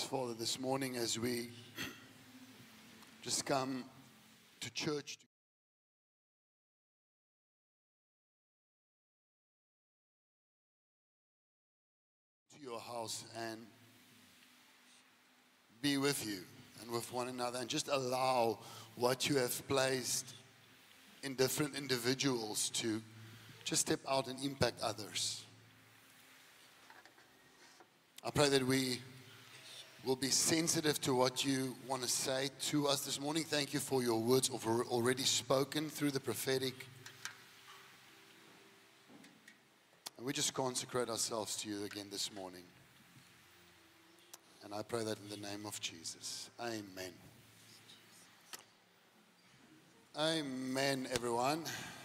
Father, this morning as we just come to church to your house and be with you and with one another and just allow what you have placed in different individuals to just step out and impact others. I pray that we will be sensitive to what you want to say to us this morning. Thank you for your words already spoken through the prophetic. And we just consecrate ourselves to you again this morning. And I pray that in the name of Jesus. Amen. Amen, everyone.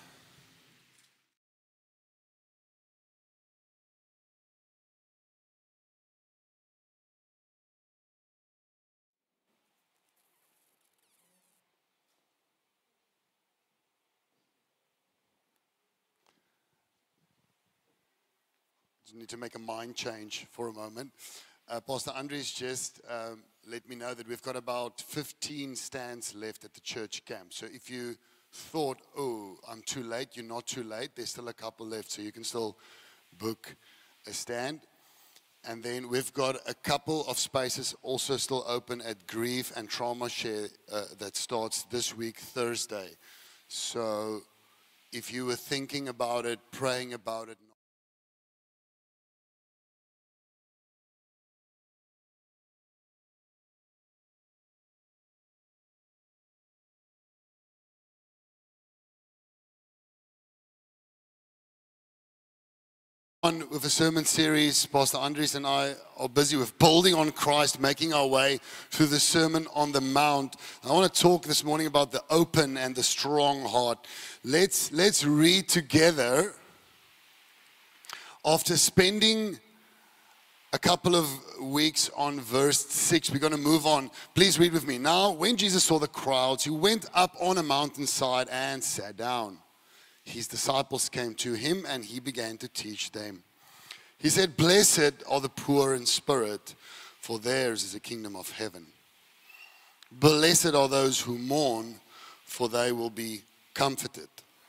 Need to make a mind change for a moment. Pastor Andres just let me know that we've got about 15 stands left at the church camp. So if you thought, oh, I'm too late, you're not too late. There's still a couple left, so you can still book a stand. And then we've got a couple of spaces also still open at Grief and Trauma Share that starts this week, Thursday. So if you were thinking about it, praying about it, on with a sermon series. Pastor Andres and I are busy with building on Christ, making our way through the Sermon on the Mount. I want to talk this morning about the open and the strong heart. Let's read together. After spending a couple of weeks on verse 6, we're going to move on. Please read with me. Now, when Jesus saw the crowds, he went up on a mountainside and sat down. His disciples came to him and he began to teach them. He said, "Blessed are the poor in spirit, for theirs is the kingdom of heaven. Blessed are those who mourn, for they will be comforted.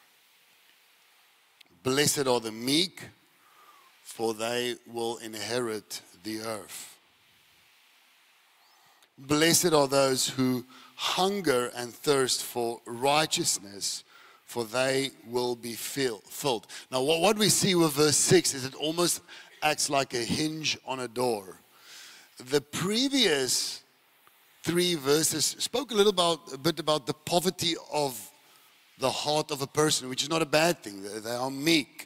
Blessed are the meek, for they will inherit the earth. Blessed are those who hunger and thirst for righteousness, for they will be filled." Now, what we see with verse 6 is it almost acts like a hinge on a door. The previous 3 verses spoke a bit about the poverty of the heart of a person, which is not a bad thing. They are meek.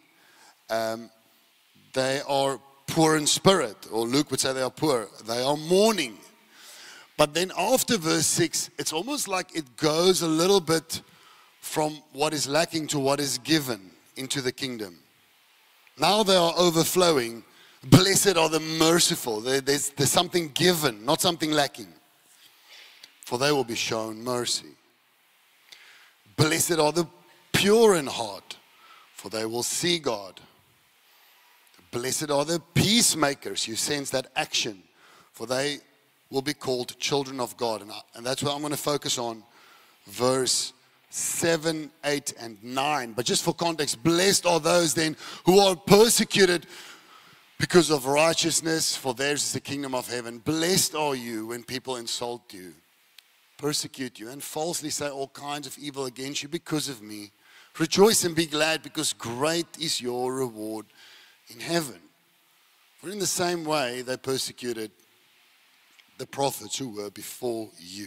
They are poor in spirit, or Luke would say they are poor. They are mourning. But then after verse 6, it's almost like it goes a little bit from what is lacking to what is given into the kingdom. Now they are overflowing. Blessed are the merciful. There's something given, not something lacking. For they will be shown mercy. Blessed are the pure in heart, for they will see God. Blessed are the peacemakers. You sense that action, for they will be called children of God. And that's what I'm going to focus on, verse 7, 8, and 9. But just for context, blessed are those then who are persecuted because of righteousness, for theirs is the kingdom of heaven. Blessed are you when people insult you, persecute you, and falsely say all kinds of evil against you because of me. Rejoice and be glad, because great is your reward in heaven. For in the same way they persecuted the prophets who were before you.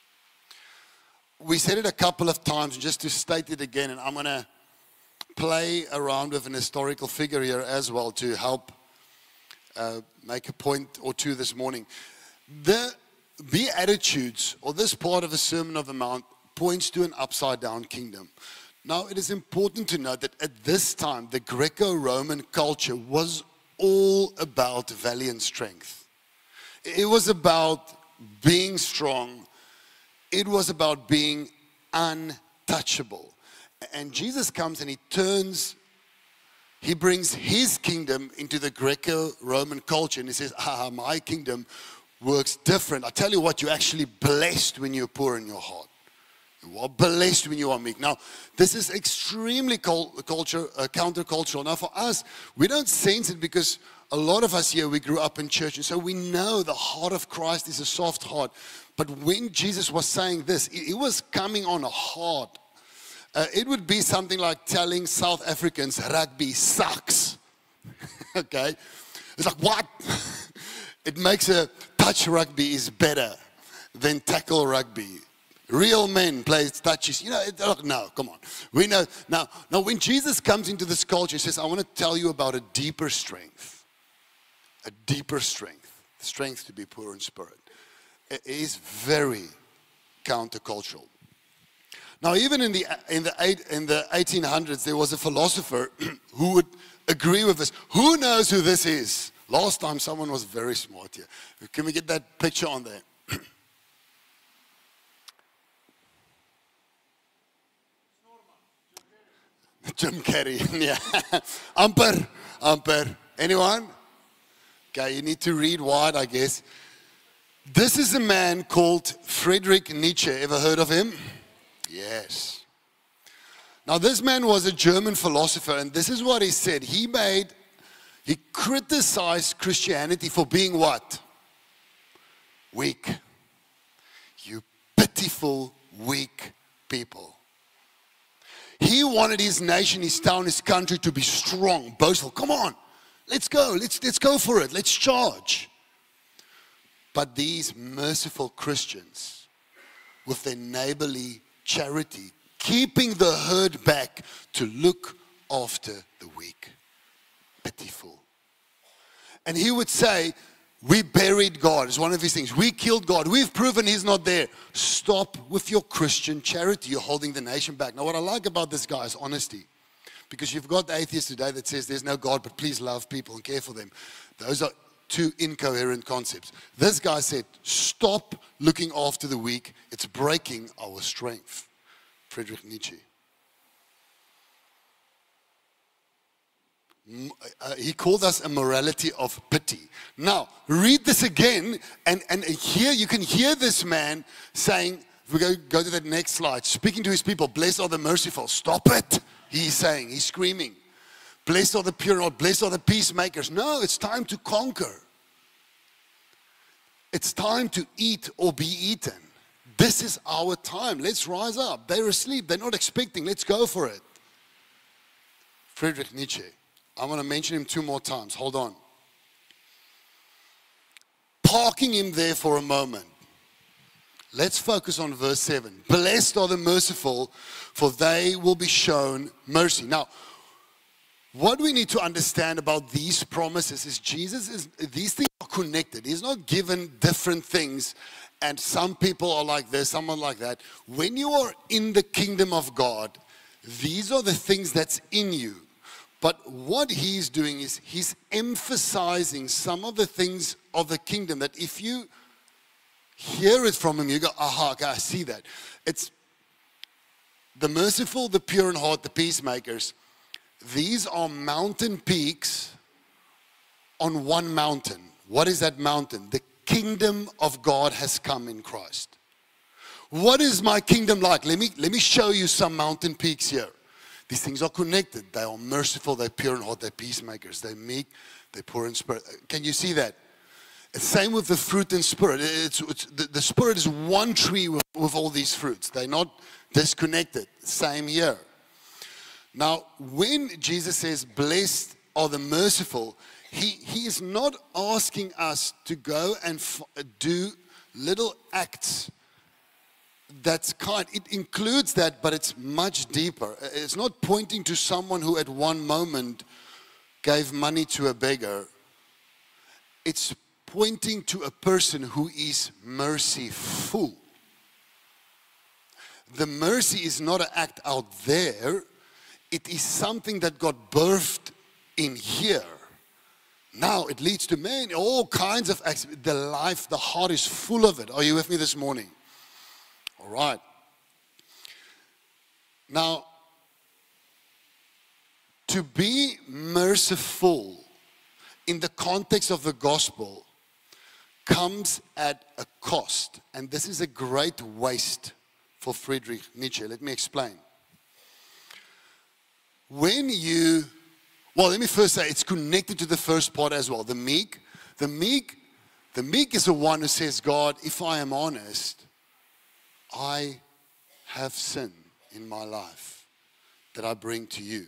We said it a couple of times, just to state it again, and I'm going to play around with an historical figure here as well to help make a point or two this morning. The Beatitudes, or this part of the Sermon on the Mount, points to an upside-down kingdom. Now, it is important to note that at this time, the Greco-Roman culture was all about valiant strength. It was about being strong. It was about being untouchable. And Jesus comes and he brings his kingdom into the Greco-Roman culture. And he says, my kingdom works different. I tell you what, you're actually blessed when you're poor in your heart. You are blessed when you are meek. Now, this is extremely countercultural. Now, for us, we don't sense it because a lot of us here, we grew up in church, and so we know the heart of Christ is a soft heart. But when Jesus was saying this, it was coming on a hard. It would be something like telling South Africans rugby sucks. Okay? It's like, what? It makes a touch rugby is better than tackle rugby. Real men play touches. You know, no, come on. We know. Now, when Jesus comes into this culture, he says, I want to tell you about a deeper strength. A deeper strength. The strength to be poor in spirit. It is very countercultural. Now, even in the 1800s, there was a philosopher who would agree with this. Who knows who this is? Last time, someone was very smart here. Can we get that picture on there? Jim Carrey, yeah. Amper. Anyone? Okay, you need to read wide, I guess. This is a man called Friedrich Nietzsche. Ever heard of him? Yes. Now, this man was a German philosopher, and this is what he said. He criticized Christianity for being what? Weak. You pitiful, weak people. He wanted his nation, his town, his country to be strong, boastful. Come on, let's go. Let's go for it. Let's charge. But these merciful Christians, with their neighborly charity, keeping the herd back to look after the weak, pitiful. And he would say, we buried God. It's one of his things. We killed God. We've proven he's not there. Stop with your Christian charity. You're holding the nation back. Now, what I like about this guy is honesty. Because you've got the atheist today that says there's no God, but please love people and care for them. Those are two incoherent concepts. This guy said, stop looking after the weak. It's breaking our strength. Friedrich Nietzsche. He called us a morality of pity. Now, read this again, and here you can hear this man saying, if we go to that next slide, speaking to his people, blessed are the merciful. Stop it, he's saying, he's screaming. Blessed are the pure in heart, blessed are the peacemakers. No, it's time to conquer. It's time to eat or be eaten. This is our time. Let's rise up. They're asleep. They're not expecting. Let's go for it. Friedrich Nietzsche. I want to mention him 2 more times. Hold on. Parking him there for a moment. Let's focus on verse 7. Blessed are the merciful, for they will be shown mercy. Now, what we need to understand about these promises is these things are connected. He's not given different things, and some people are like this, someone like that. When you are in the kingdom of God, these are the things that's in you. But what he's doing is he's emphasizing some of the things of the kingdom that if you hear it from him, you go, aha, okay, I see that. It's the merciful, the pure in heart, the peacemakers. These are mountain peaks on one mountain. What is that mountain? The kingdom of God has come in Christ. What is my kingdom like? Let me show you some mountain peaks here. These things are connected. They are merciful, they're pure in heart, they're peacemakers, they're meek, they're poor in spirit. Can you see that? It's same with the fruit and spirit. The spirit is one tree with all these fruits. They're not disconnected. Same here. Now, when Jesus says, blessed are the merciful, he is not asking us to go and do little acts. That's kind. It includes that, but it's much deeper. It's not pointing to someone who at one moment gave money to a beggar. It's pointing to a person who is merciful. The mercy is not an act out there. It is something that got birthed in here. Now it leads to all kinds of acts. The heart is full of it. Are you with me this morning? All right. Now, to be merciful in the context of the gospel comes at a cost. And this is a great waste for Friedrich Nietzsche. Let me explain. Well, let me first say it's connected to the first part as well. The meek is the one who says, God, if I am honest, I have sin in my life that I bring to you.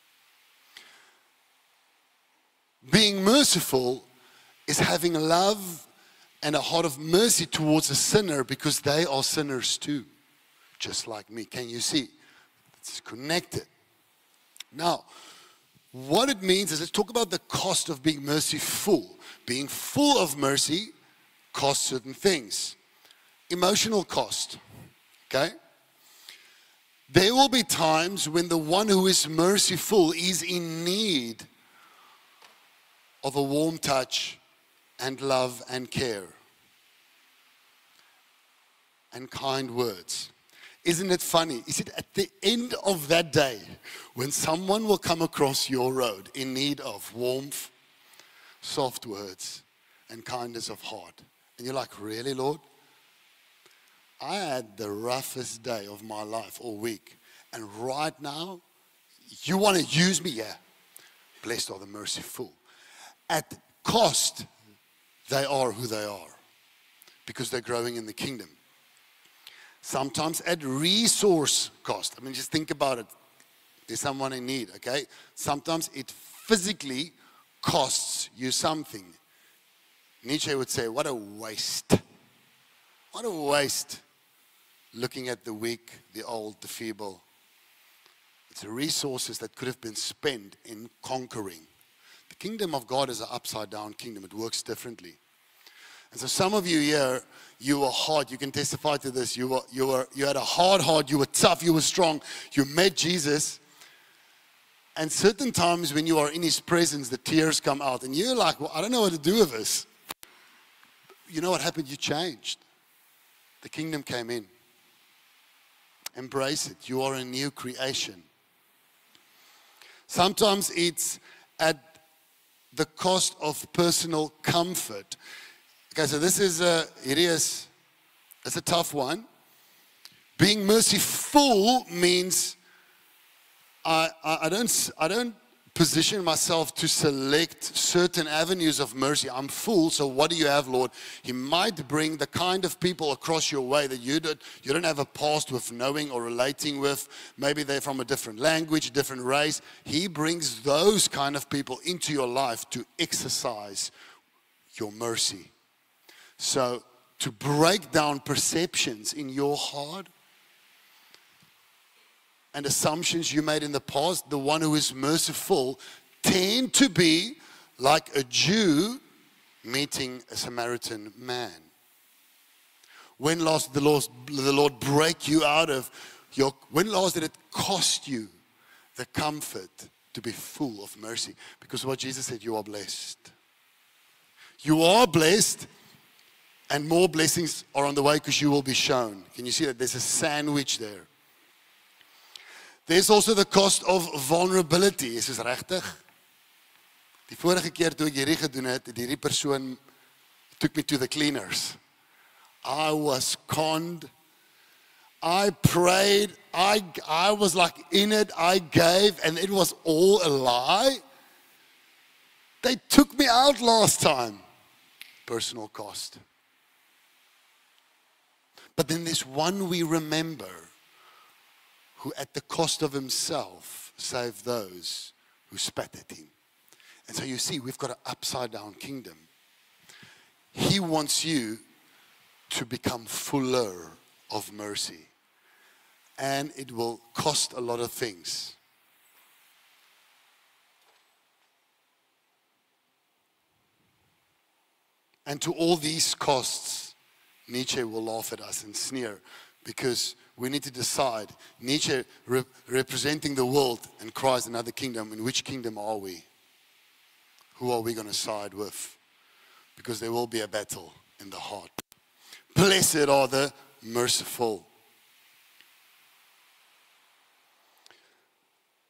Being merciful is having love and a heart of mercy towards a sinner because they are sinners too, just like me. Can you see? It's connected. Now, what it means is, let's talk about the cost of being merciful. Being full of mercy costs certain things. Emotional cost, okay? There will be times when the one who is merciful is in need of a warm touch and love and care and kind words. Isn't it funny? Is it at the end of that day when someone will come across your road in need of warmth, soft words, and kindness of heart? And you're like, really, Lord? I had the roughest day of my life all week. And right now, you want to use me? Yeah. Blessed are the merciful. At cost, they are who they are because they're growing in the kingdom. Sometimes at resource cost. I mean, just think about it. There's someone in need, okay? Sometimes it physically costs you something. Nietzsche would say, what a waste. What a waste. Looking at the weak, the old, the feeble. It's resources that could have been spent in conquering. The kingdom of God is an upside down kingdom. It works differently. And so some of you here, you were hard. You can testify to this. You had a hard heart. You were tough. You were strong. You met Jesus. And certain times when you are in his presence, the tears come out. And you're like, well, I don't know what to do with this. You know what happened? You changed. The kingdom came in. Embrace it. You are a new creation. Sometimes it's at the cost of personal comfort. Okay, so this is it's a tough one. Being merciful means I don't position myself to select certain avenues of mercy. I'm full, so what do you have, Lord? He might bring the kind of people across your way that you don't have a past with knowing or relating with. Maybe they're from a different language, different race. He brings those kind of people into your life to exercise your mercy. So to break down perceptions in your heart and assumptions you made in the past, the one who is merciful tend to be like a Jew meeting a Samaritan man. When last did the Lord break you out of when last did it cost you the comfort to be full of mercy? Because what Jesus said, you are blessed. You are blessed, and more blessings are on the way because you will be shown. Can you see that? There's a sandwich there. There's also the cost of vulnerability. Is dit regtig? Die vorige keer toe ek hierdie gedoen het, hierdie persoon took me to the cleaners. I was conned. I prayed. I was like in it. I gave, and it was all a lie. They took me out last time. Personal cost. But then there's one we remember, who at the cost of himself saved those who spat at him. And so you see, we've got an upside down kingdom. He wants you to become fuller of mercy. And it will cost a lot of things. And to all these costs, Nietzsche will laugh at us and sneer, because we need to decide, Nietzsche representing the world and Christ another kingdom, in which kingdom are we? Who are we going to side with? Because there will be a battle in the heart. Blessed are the merciful.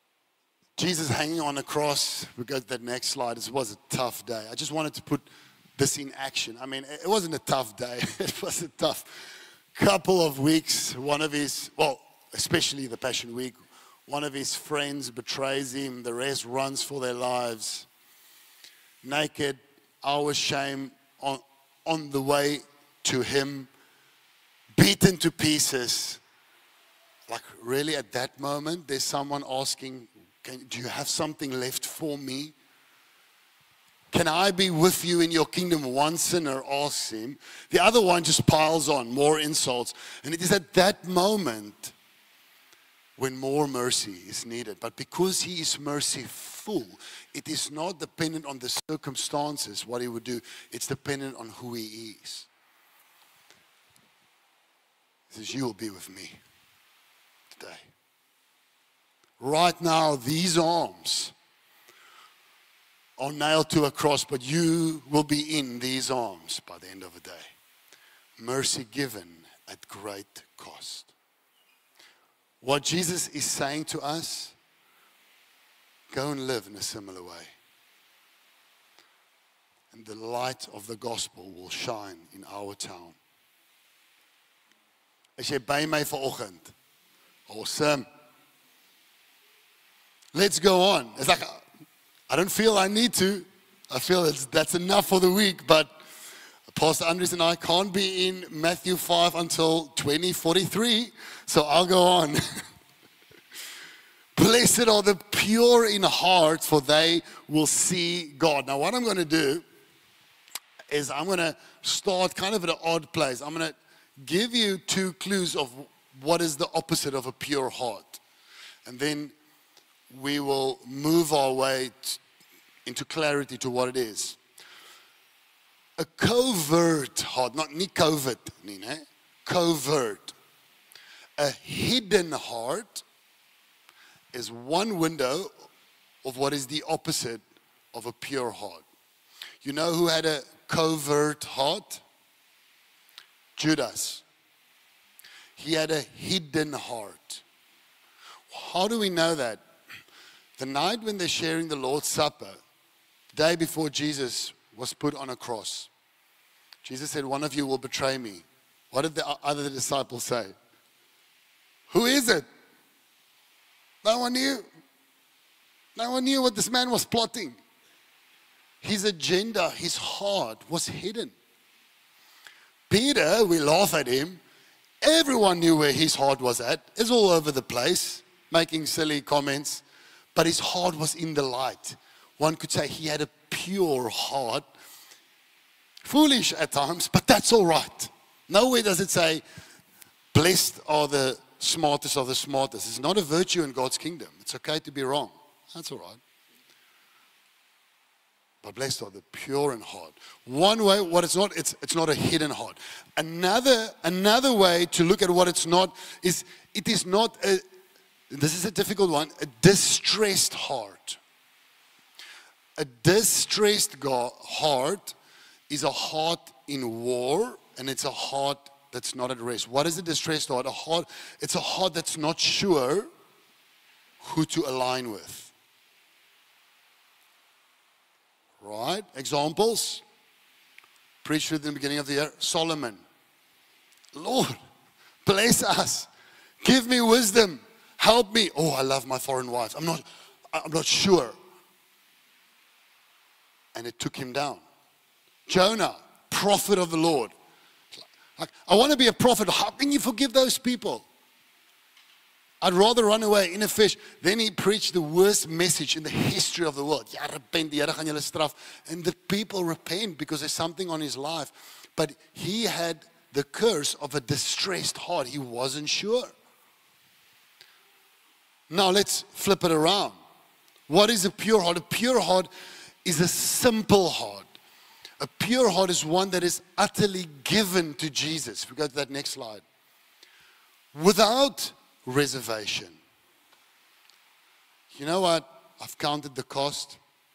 Jesus hanging on a cross. We go to that next slide. It was a tough day. I just wanted to put this in action. I mean, it wasn't a tough day. It was a tough couple of weeks. One of his, well, especially the Passion Week, one of his friends betrays him. The rest runs for their lives. Naked, our shame on the way to him, beaten to pieces. Like, really, at that moment, there's someone asking, do you have something left for me? Can I be with you in your kingdom? One sinner asks him. The other one just piles on, more insults. And it is at that moment when more mercy is needed. But because he is merciful, it is not dependent on the circumstances, what he would do. It's dependent on who he is. He says, you will be with me today. Right now, these arms are nailed to a cross, but you will be in these arms by the end of the day. Mercy given at great cost. What Jesus is saying to us, go and live in a similar way. And the light of the gospel will shine in our town. As jy by my vanoggend. Awesome. Let's go on. It's like, I don't feel I need to. I feel that's enough for the week, but Pastor Andres and I can't be in Matthew 5 until 2043, so I'll go on. Blessed are the pure in heart, for they will see God. Now, what I'm going to do is I'm going to start kind of at an odd place. I'm going to give you 2 clues of what is the opposite of a pure heart. And then we will move our way into clarity to what it is. A covert heart, not COVID, covert. A hidden heart is one window of what is the opposite of a pure heart. You know who had a covert heart? Judas. He had a hidden heart. How do we know that? The night when they're sharing the Lord's Supper, the day before Jesus was put on a cross, Jesus said, one of you will betray me. What did the other disciples say? Who is it? No one knew. No one knew what this man was plotting. His agenda, his heart was hidden. Peter, we laugh at him. Everyone knew where his heart was at. It's all over the place, making silly comments. But his heart was in the light. One could say he had a pure heart. Foolish at times, but that's all right. Nowhere does it say, blessed are the smartest of the smartest. It's not a virtue in God's kingdom. It's okay to be wrong. That's all right. But blessed are the pure in heart. One way, what it's not a hidden heart. Another way to look at what it's not is, it is not a, this is a difficult one, a distressed heart. A distressed heart is a heart in war, and it's a heart that's not at rest. What is a distressed heart? It's a heart that's not sure who to align with. Right? Examples. Preached at the beginning of the year. Solomon. Lord, bless us. Give me wisdom. Help me. Oh, I love my foreign wife. I'm not sure. And it took him down. Jonah, prophet of the Lord. Like, I want to be a prophet. How can you forgive those people? I'd rather run away in a fish. Then he preached the worst message in the history of the world. Ja, repent, die Here gaan julle straf. And the people repent because there's something on his life. But he had the curse of a distressed heart. He wasn't sure. Now let's flip it around. What is a pure heart? A pure heart is a simple heart. A pure heart is one that is utterly given to Jesus. If we go to that next slide. Without reservation. You know what? I've counted the cost.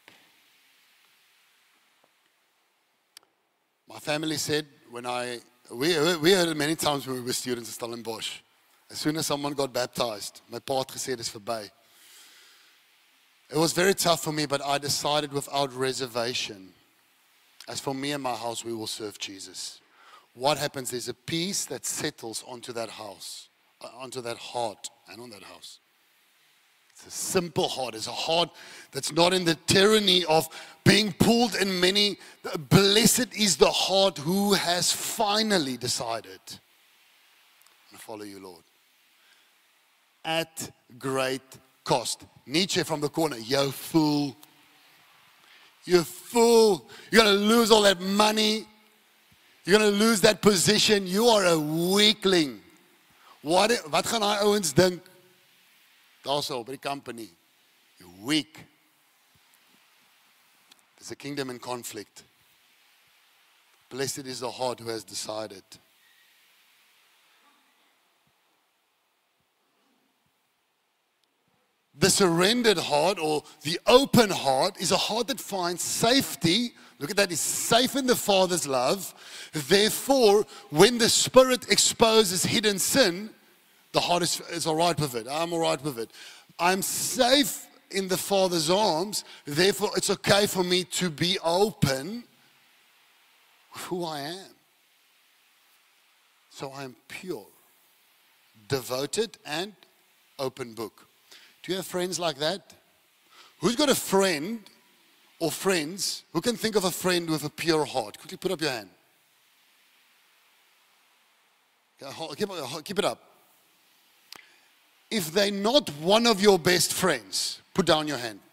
My family said when we heard it many times when we were students in Stellenbosch. As soon as someone got baptized, my pa het gesê dis verby. It was very tough for me, but I decided without reservation. As for me and my house, we will serve Jesus. What happens? There's a peace that settles onto that house, onto that heart, and on that house. It's a simple heart. It's a heart that's not in the tyranny of being pulled in many. Blessed is the heart who has finally decided to follow you, Lord. At great cost. Nietzsche from the corner, you fool. You fool. You're going to lose all that money. You're going to lose that position. You are a weakling. Wat gaan daai ouens dink? Daarso by die company. You're weak. There's a kingdom in conflict. Blessed is the heart who has decided. The surrendered heart or the open heart is a heart that finds safety. Look at that, it's safe in the Father's love. Therefore, when the Spirit exposes hidden sin, the heart is all right with it. I'm all right with it. I'm safe in the Father's arms. Therefore, it's okay for me to be open with who I am. So I'm pure, devoted, and open book. Do you have friends like that? Who's got a friend or friends who can think of a friend with a pure heart? Quickly put up your hand. Keep it up. If they're not one of your best friends, put down your hand.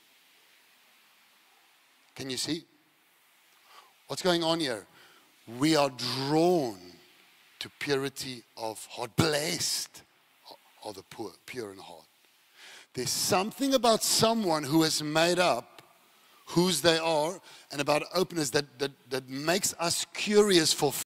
Can you see? What's going on here? We are drawn to purity of heart. Blessed are the poor, pure in heart. There's something about someone who has made up whose they are and about openness that makes us curious for